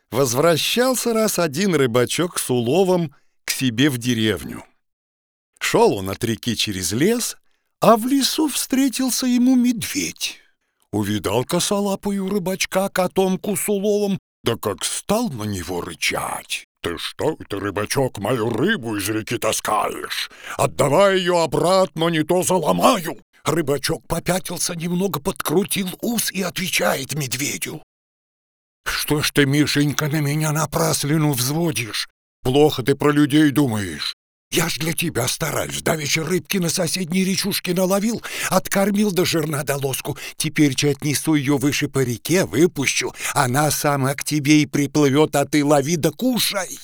Возвращался раз один рыбачок с уловом к себе в деревню. Шел он от реки через лес, а в лесу встретился ему медведь. Увидал косолапую рыбачка котомку с уловом, да как стал на него рычать. «Ты что это, рыбачок, мою рыбу из реки таскаешь? Отдавай ее обратно, не то заломаю!» Рыбачок попятился немного, подкрутил ус и отвечает медведю: «Что ж ты, Мишенька, на меня напраслину взводишь? Плохо ты про людей думаешь. Я ж для тебя стараюсь. Давеча рыбки на соседней речушке наловил, откормил до жирна до лоску. Теперь-че отнесу ее выше по реке, выпущу. Она сама к тебе и приплывет, а ты лови да кушай».